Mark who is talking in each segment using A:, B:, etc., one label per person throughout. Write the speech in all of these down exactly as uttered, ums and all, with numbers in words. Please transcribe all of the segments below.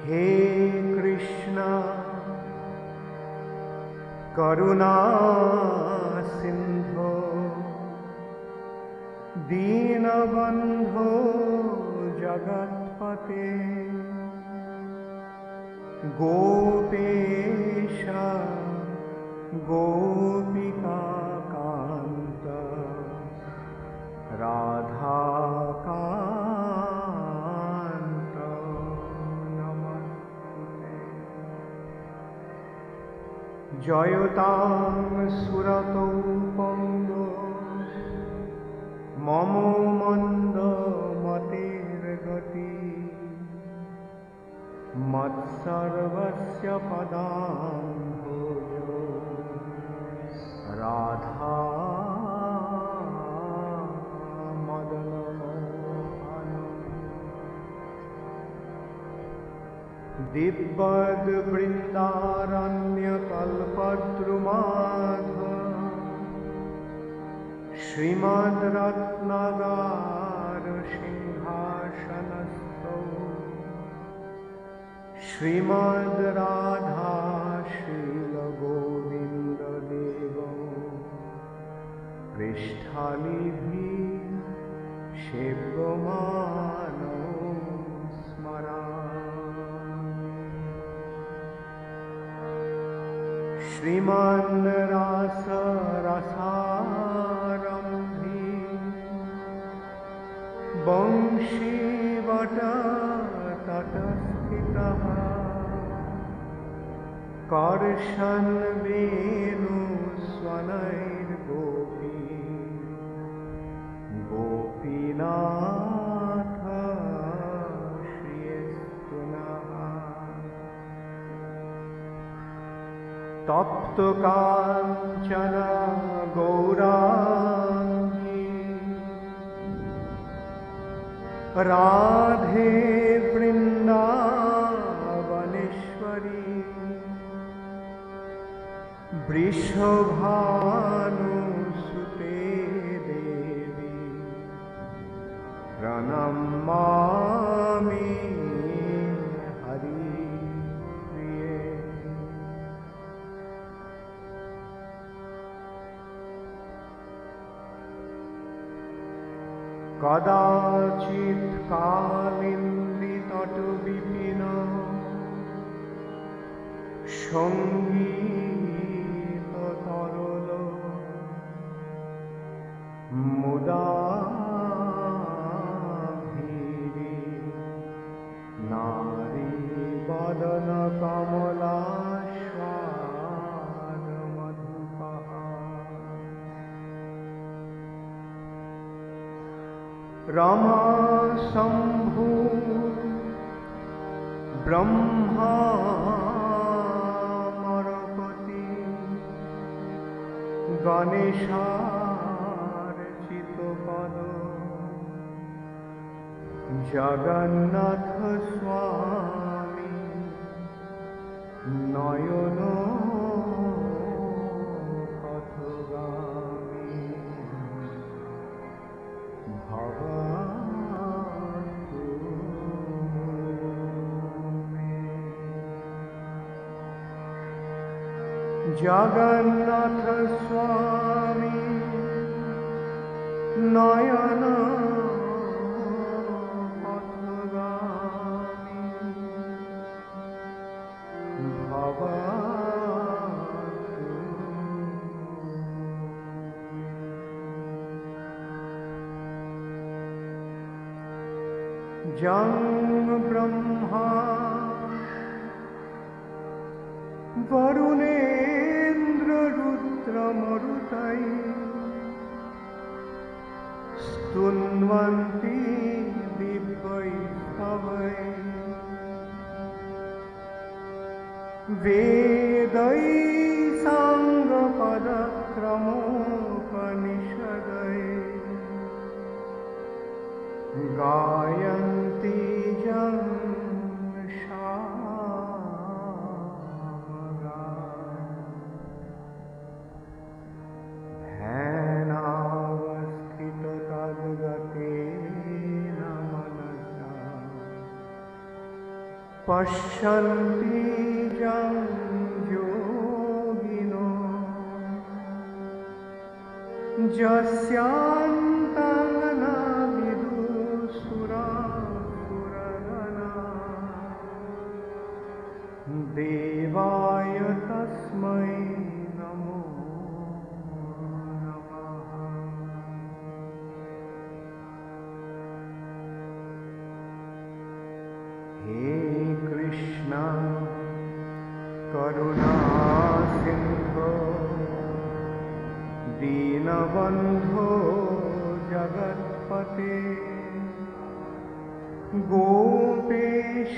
A: हे कृष्ण करुणा सिंधो दीनबंधो जगत्पते गोपेश गोपिकान्त राधाकान्त नमस्ते। जयतां सुरतौ पंगो मम मंद मतिर्गति मत्सर्वस्य पदाम्भोजो राधा मदनमोहन। दिव्यद् वृन्दारण्यकल्पद्रुमाध श्रीमद् रत्नागार सिंहासनस्थो श्रीमद् राधा शील गोविंद देवो पृष्ठालिभिः सेव्यमानो स्मरामि। श्रीमन् रास रसारम्भी वंशीवट तटस्थितः कर्षन् वेणुस्वनैर्गोपी गोपीनाथ श्रीस्तु नः। तप्त काञ्चन गौराङ्गी राधे वृन्दावनेश्वरी वृषभानुसुते देवी प्रणमामि हरिप्रिये। कदाचित् कालिन्दीतटविपिन सङ्गीततरल मुदाभिरे नारीवदन कमलास्वादमधुपः। रमा शम्भु ब्रह्मा मरपति गणेशार्चितपद जगन्नाथ स्वामी नयन पथगामी भवतु मे। जगन्नाथ स्वामी नयन पथगामी भवतु। जं ब्रह्मा वरुणेन्द्र रुद्रमरुतैः स्तुन्वन्ति दिव्यैस्तवैः वेदैः साङ्गपदक्रमोपनिषदैः गायन्ति जं पश्यन्ति यं योगिनो यस्यान्तं न विदुः सुरासुरगणाः देवाय तस्मै नमो नमः। हे कृष्ण करुणा सिंधो दीनबंधो जगत्पते गोपेश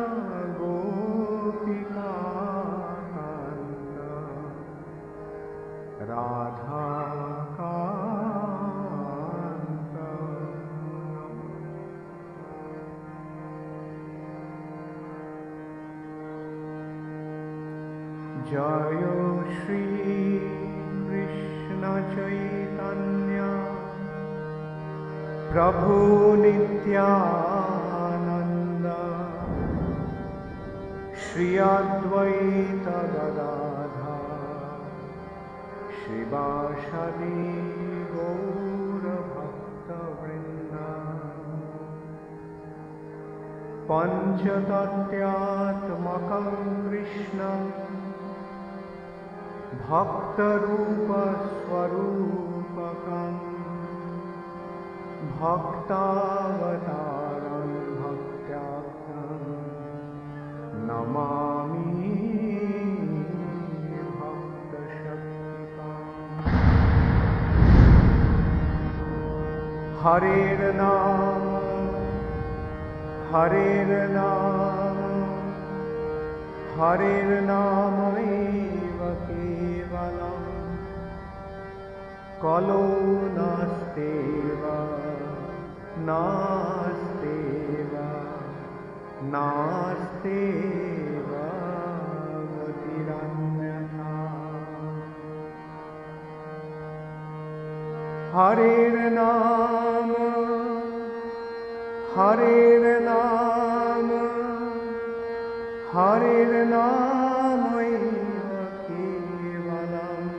A: गोपिकान्त राधाकान्त जय श्री कृष्ण चैतन्य प्रभु नित्यानंद श्री अद्वैत गदाधर श्रीवासदि गौरभक्तवृंद पंचतत्त्वात्मकं कृष्णं भक्तरूपस्वरूपकं भक्तावतारं भक्त्याख्यं नमामि भक्तशक्तिकम्। हरेर नाम हरेर नाम हरेर नामैव केवलम् कलो नास्तेव नास्तेव नास्तेव गतिरन्यथा। हरेर नाम हरेर नाम हरेर नामैव केवलम्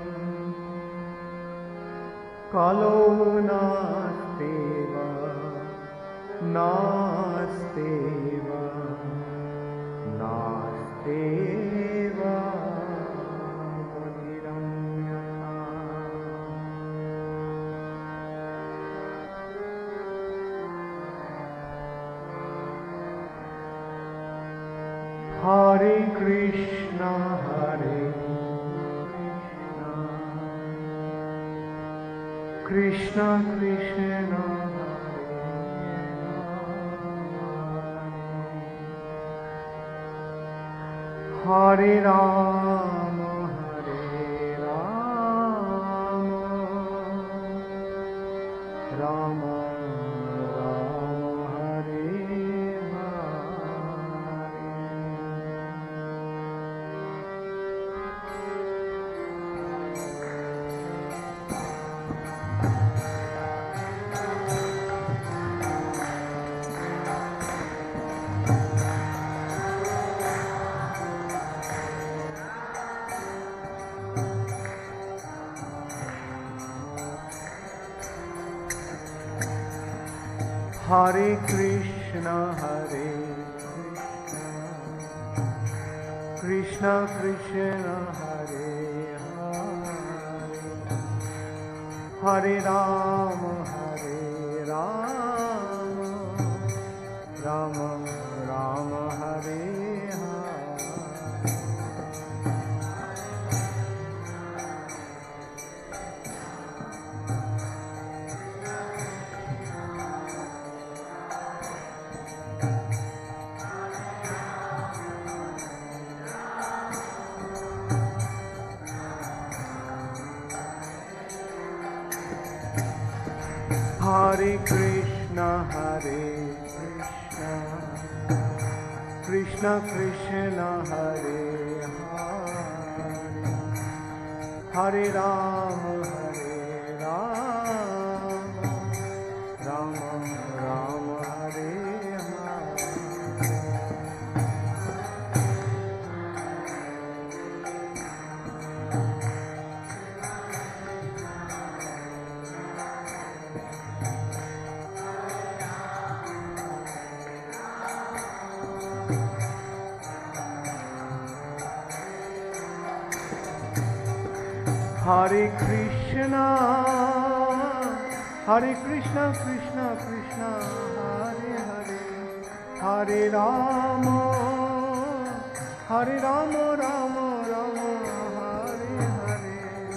A: कलो नास्तेव नास्तेव नास्तेव गतिरन्यथा। हरे कृष्ण हरे कृष्ण कृष्ण हरे राम हरे राम राम राम हरे हरे कृष्ण हरे कृष्ण कृष्ण हरे हरे हरे राम हरे राम राम राम हरे Hare Krishna, Hare Krishna, Krishna Krishna, Hare Hare, Hare Rama, Hare Rama, Rama Rama, Hare Hare. Hare Krishna, Hare Krishna, Krishna Krishna, Hare Hare, Hare Rama, Hare Rama, Rama Rama, Hare Hare.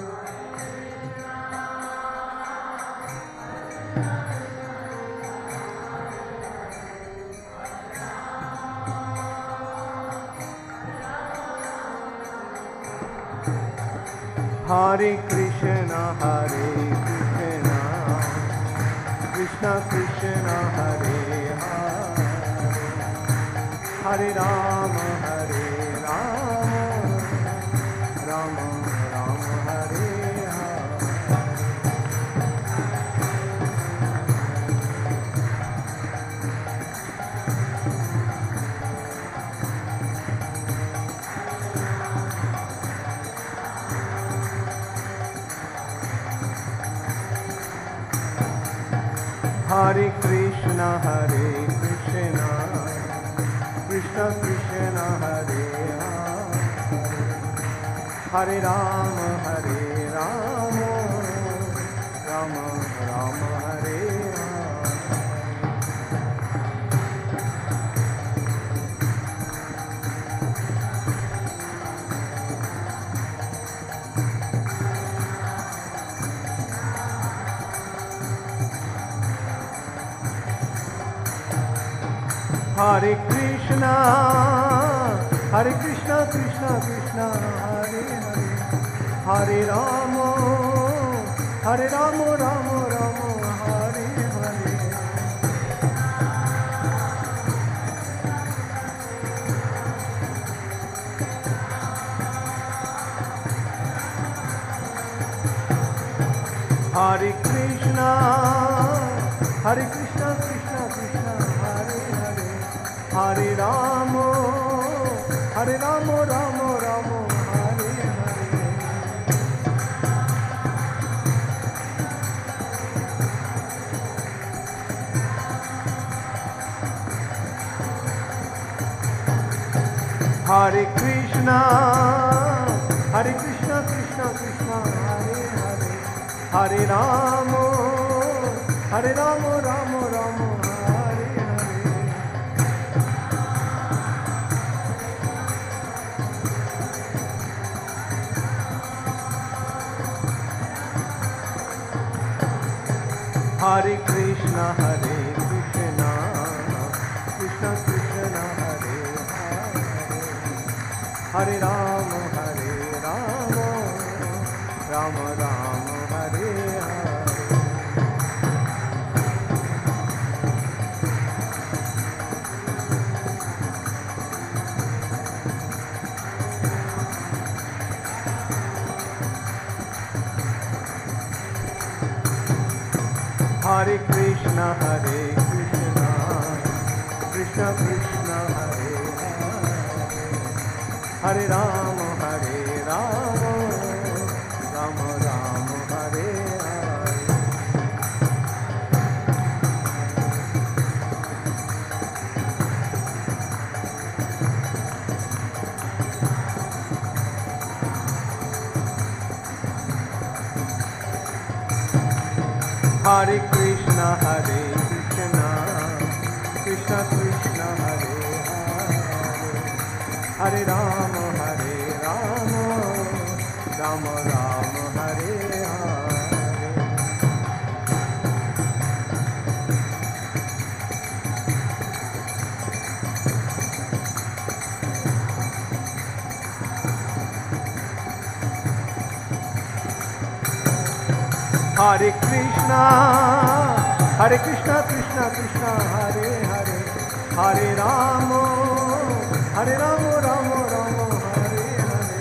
A: Hare Krishna, Hare Krishna, Krishna Krishna, Hare Hare, Hare Rama, Hare Rama, Rama Rama, Hare Hare. Hare Krishna, Hare Krishna, Krishna Krishna, Hare Hare, Hare Rama, Hare Rama, Rama Rama, Hare Hare. Hare Krishna, Hare Krishna, Krishna Krishna, Hare Hare, Hare Rama, Hare Rama, Rama Rama, Hare Hare. Hare Krishna, Hare Krishna, Krishna Krishna, Hare Hare, Hare Rama, Hare Rama, Rama Rama, Hare Hare. Hare Krishna, Hare Krishna, Krishna Krishna, Hare Hare, Hare Rama, Hare Rama, Rama Rama, Hare Hare. Hare Krishna, Hare Krishna, Krishna Krishna, Hare Hare, Hare Rama, Hare Rama, Rama Rama, Hare Hare. Hare Krishna, Hare Krishna, Krishna Krishna, Hare Hare, Hare Rama, Hare Rama, Rama Rama, Hare Hare. Hare Krishna, Hare Krishna, Krishna Krishna, Hare Hare, Hare Rama, Hare Rama, Rama Rama, Hare Hare. Hare Krishna, Hare Krishna, Krishna Krishna, Hare Hare, Hare Rama, Hare Rama, Rama Rama, Hare Hare.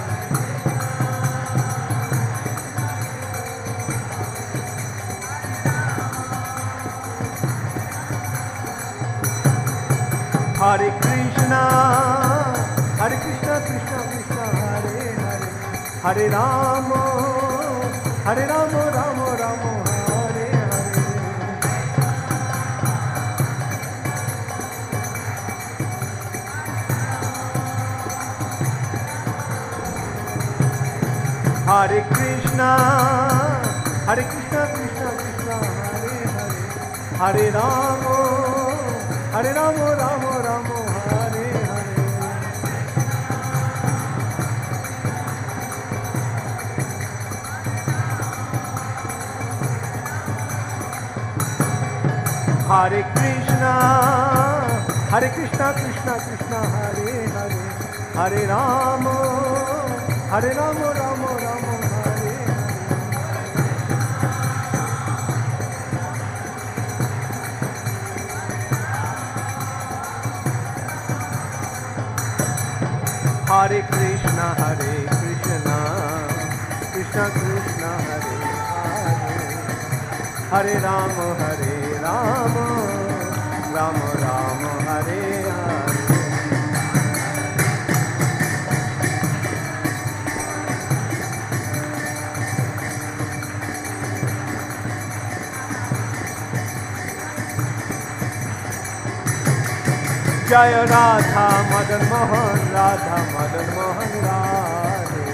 A: Hare Krishna, Hare Krishna, Krishna Krishna, Hare Hare, Hare Rama, Hare Rama, Rama Rama, Hare Hare. Hare Krishna, Hare Krishna, Krishna Krishna, Hare Hare, Hare Rama, Hare Rama, Rama Rama, Hare Hare. Hare Krishna, Hare Krishna, Krishna Krishna, Hare Hare, Hare Rama, Hare Rama, Rama Rama, Hare Hare. Hare Krishna, Hare Krishna, Krishna Krishna, Hare Hare, Hare Rama, Hare Rama, Rama Rama, Hare Hare. Jai Radha Madan Mohan, Radha Madan Mohan Radhe.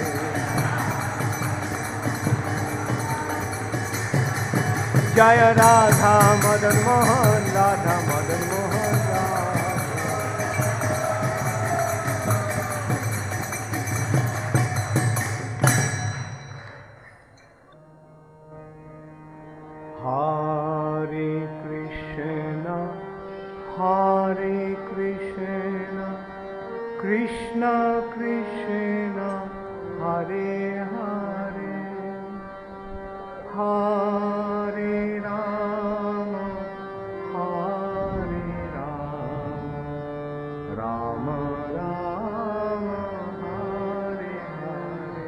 A: Jai Radha Madan Mohan, Radha Madan Mohan Radhe. Hare Krishna, Hare Krishna, Krishna Krishna, Hare Hare, Hare Rama, Hare Rama, Rama Rama, Hare Hare.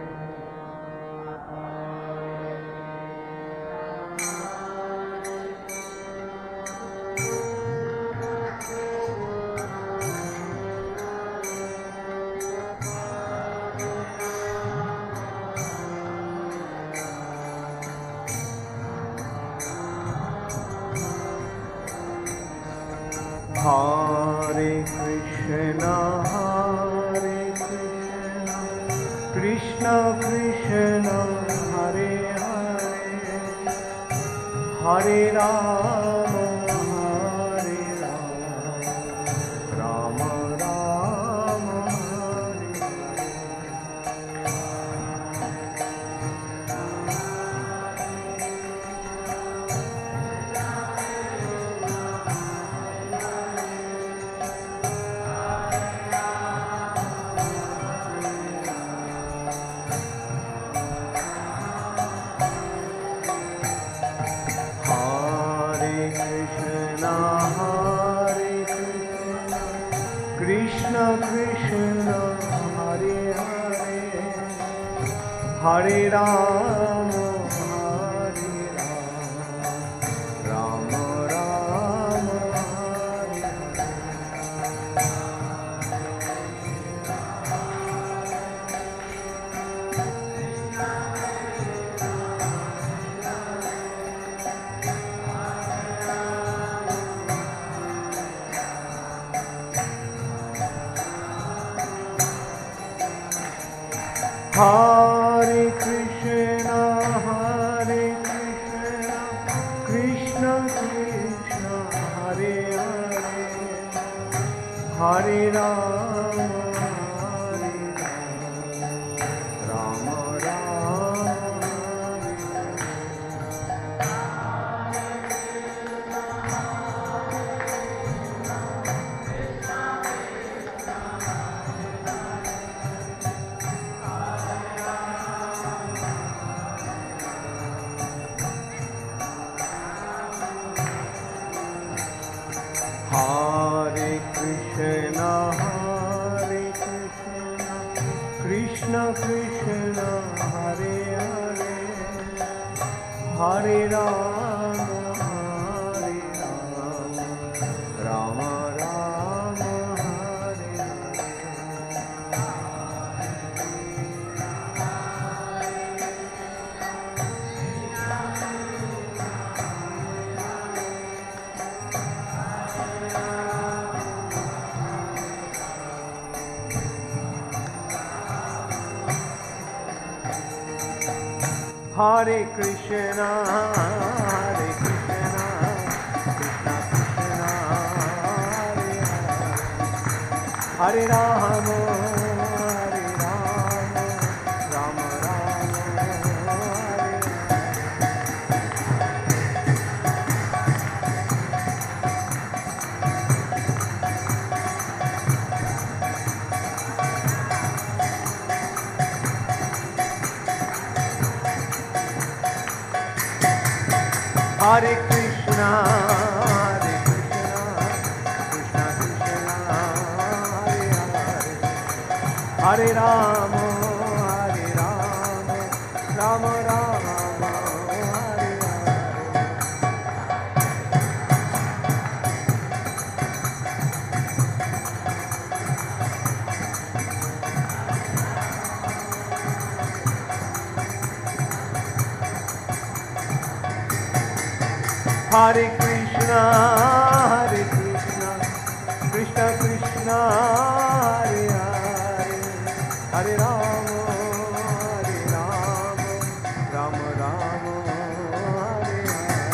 A: Hare Krishna, Hare Krishna, Krishna Krishna, Hare Hare, Hare Rama, Hare Rama, Rama Rama, Hare Hare. Krishna Krishna, Hare Hare, Hare Rama, Hare Rama, Rama Rama, Hare Hare Krishna, Hare Krishna, Krishna Krishna, Hare Hare, Hare Rama, Hare Rama, Rama Rama, Hare Krishna, Hare Krishna, Krishna Krishna, Hare Hare, Hare Rama, Hare Rama, Rama Rama, Hare Hare. Hare Krishna, Hare Krishna, Krishna Krishna, Hare Hare, Hare Rama, Hare Rama, Rama Rama, Hare Hare Krishna, Hare Krishna, Krishna Krishna, Hare Hare, Hare Rama, Hare Rama, Rama Rama, Hare Hare. Hare Krishna, Hare Krishna, Krishna Krishna, Hare Hare, Hare Rama, Hare Rama, Rama Rama, Hare Hare.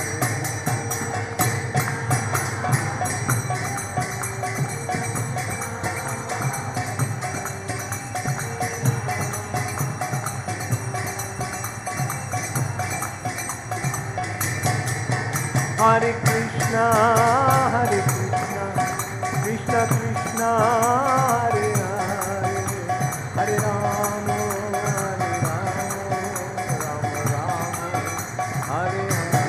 A: Hare Krishna, Hare Krishna, Krishna Krishna, Hare Hare, Hare Rama, Hare Rama, Rama Rama, Hare Hare.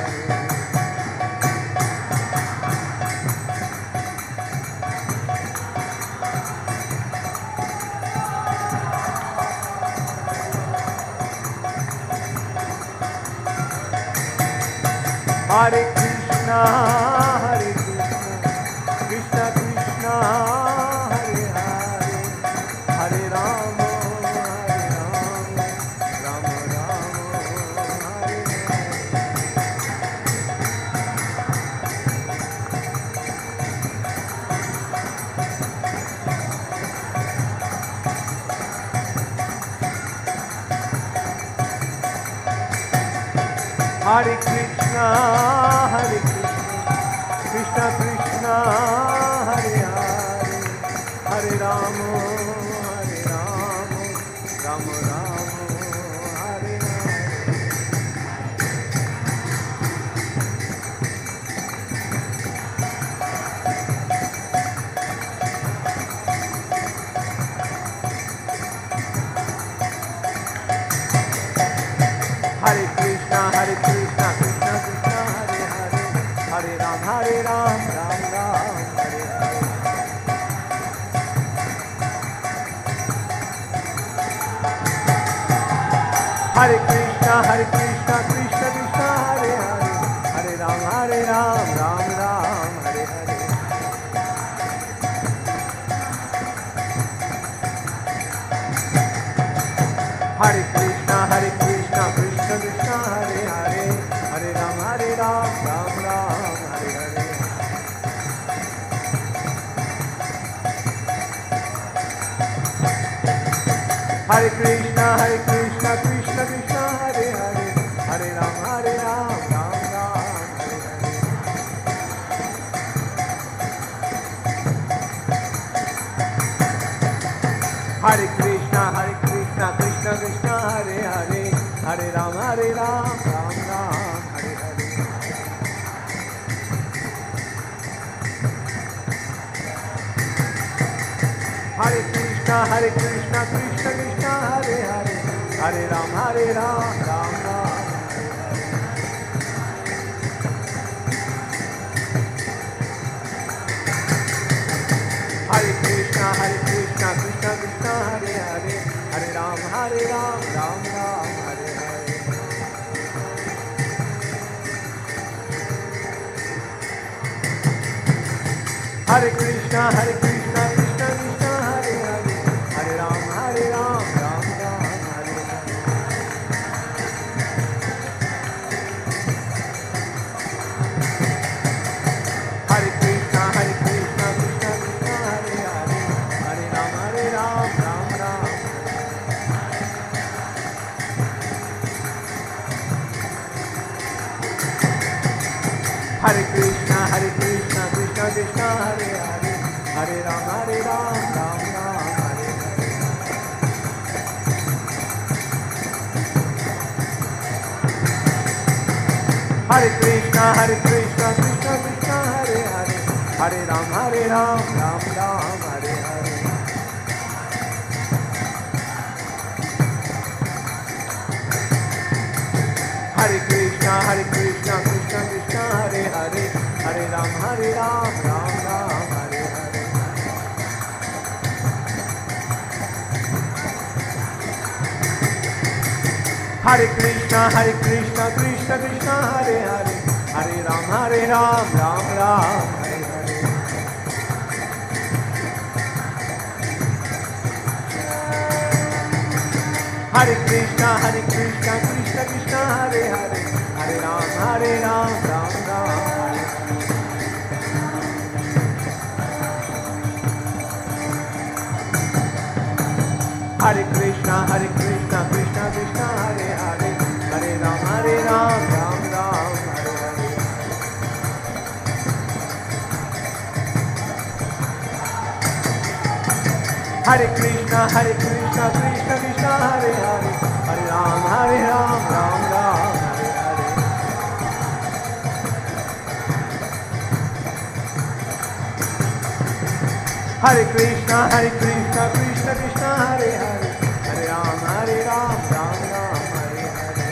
A: Hare Krishna, Hare Krishna, Krishna Krishna, Hare Hare, Hare Rama, Hare Rama, Rama Rama, Hare Hare. Hare Krishna, Hare Krishna, Krishna Krishna, Hare Hare, Hare Rama, Hare Rama, Rama Rama, Hare Hare. Hare Krishna, Hare Krishna, Krishna Krishna, Hare Hare, Hare Ram, Hare Ram, Ram Ram, Hare Hare. Hare Krishna, Hare Krishna, Krishna Krishna, Hare Hare, Hare Ram, Hare Ram, Ram Ram, Hare Hare. Hare Krishna, Hare Krishna, Krishna Krishna, Hare Hare, Hare Ram, Hare Ram, Ram Ram, Hare Hare. Hare Krishna, Hare Krishna, Krishna Krishna, Hare Hare, Hare Ram, Hare Ram, Ram Ram, Hare Hare. Hare Krishna, Hare Krishna, Krishna Krishna, Hare Hare, Hare Ram, Hare Ram, Ram Ram, Hare Hare. Hare Krishna, Hare Krishna, Krishna Krishna, Hare Hare, Hare Ram, Hare Ram, Ram Ram, Hare Hare. Hare Krishna, Hare Krishna, Krishna Krishna, Hare Hare, Hare Ram, Hare Ram, Ram Ram, Hare Hare. Hare Krishna, Hare Krishna, Krishna Krishna, Hare Hare, Hare Ram, Hare Ram, Ram Ram, Hare Hare. Hare Krishna, Hare Krishna, Krishna Krishna, Hare Hare, Hare Ram, Hare Ram, Ram Ram, Hare Hare. Hare Hare, Hare Ram, Hare Ram, Ram Ram, Hare Hare. Hare Krishna, Hare Krishna, Krishna Krishna, Hare Hare, Hare Ram, Hare Ram, Ram Ram, Hare Hare. Hare Krishna, Hare Krishna, Krishna Krishna, Hare Hare, Hare Ram, Hare Ram, Ram Ram, Hare Hare. Hare Krishna, Hare Krishna, Krishna Krishna, Hare Hare, Hare Ram, Hare Ram, Ram Ram, Hare Hare. Hare Krishna, Hare Krishna, Krishna Krishna, Hare Hare, Hare Ram, Hare Ram, Ram Ram, Hare Hare. Hare Krishna, Hare Krishna, Krishna Krishna, Hare Hare, Hare Ram, Hare Ram, Ram Ram, Hare Hare. Hare Krishna, Hare Krishna, Krishna Krishna, Hare Hare, Hare Ram, Hare Ram, Ram Ram, Hare Hare. Hare Krishna, Hare Krishna, Krishna Krishna, Hare Hare, Hare Ram, Hare Ram, Ram Ram, Hare Hare.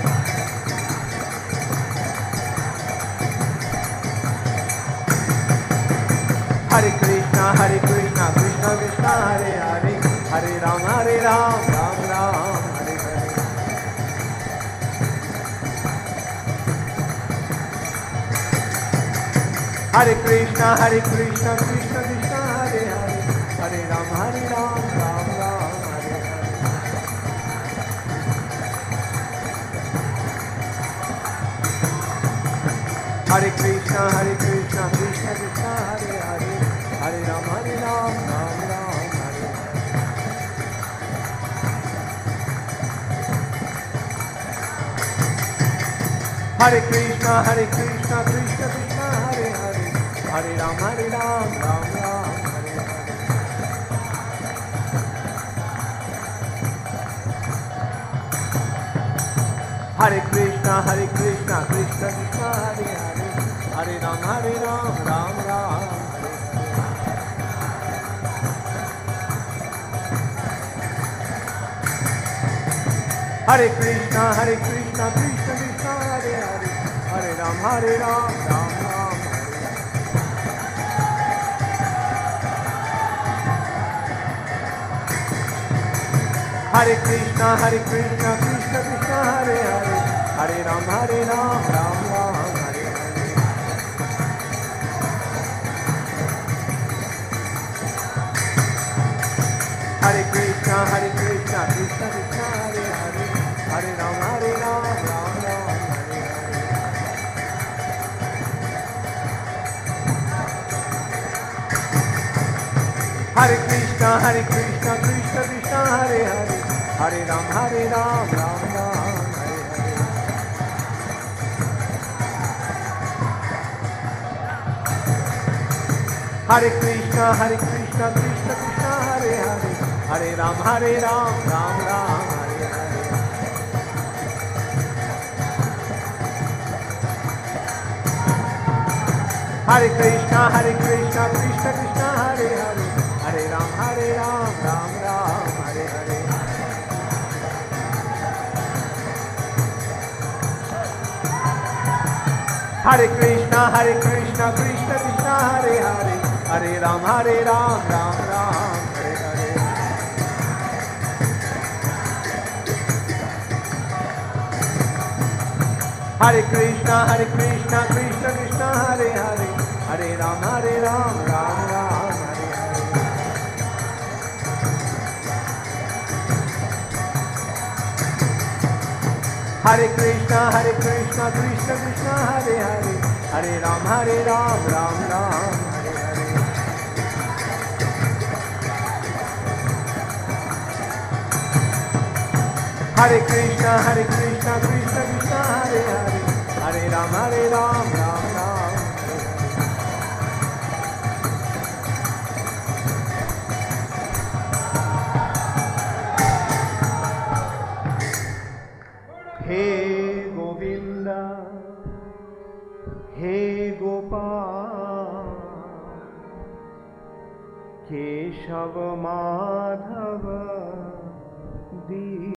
A: Hare Krishna, Hare Krishna, Krishna Krishna, Hare Hare, Hare Ram, Hare Ram, Ram Ram, Hare Hare. Hare Krishna, Hare Krishna, Krishna Krishna, Hare Hare, Hare Ram, Hare Ram, Ram Ram, Hare Hare. Hare Krishna, Hare Krishna, Krishna Krishna, Hare Hare, Hare Ram, Hare Ram, Ram Ram, Hare Hare. Hare Krishna, Hare Krishna, Krishna Krishna, Hare Hare, Hare Ram, Hare Ram, Ram Ram, Hare Hare. Hare Krishna, Hare Krishna, Krishna Krishna, Hare Hare, Hare Ram, Hare Ram, Ram Ram, Hare Hare. Hare Krishna, Hare Krishna, Krishna Krishna, Hare Hare, Hare Ram, Hare Ram, Ram Ram, Hare Hare. Hare Krishna, Hare Krishna, Krishna Krishna, Hare Hare, Hare Ram, Hare Ram, Ram Ram, Hare Hare. Hare Krishna, Hare Krishna, Krishna Krishna, Hare Hare, Hare Ram, Hare Ram, Ram Ram, Hare Hare. Hare Krishna, Hare Krishna, Krishna Krishna, Hare Hare, Hare Ram, Hare Ram, Ram Ram, Hare Hare. Hare Krishna, Hare Krishna, Krishna Krishna, Hare Hare, Hare Ram, Hare Ram, Ram Ram, Hare Hare. Hare Krishna, Hare Krishna, Krishna Krishna, Hare Hare, Hare Ram, Hare Ram, Ram Ram, Hare Hare. Hare Krishna, Hare Krishna, Krishna Krishna, Hare Hare, Hare Ram, Hare Ram, Ram Ram, Hare Hare. Hare Krishna, Hare Krishna, Krishna Krishna, Hare Hare, Hare Ram, Hare Ram, Ram Ram, Hare Hare. Hare Krishna, Hare Krishna, Krishna Krishna, Hare Hare, Hare Ram, Hare Ram, Ram Ram, Hare Hare. Hare Krishna, Hare Krishna, Krishna Krishna, Hare Hare, Hare Ram, Hare Ram, Ram Ram, Hare Hare. हे गोपाल केशव माधव दी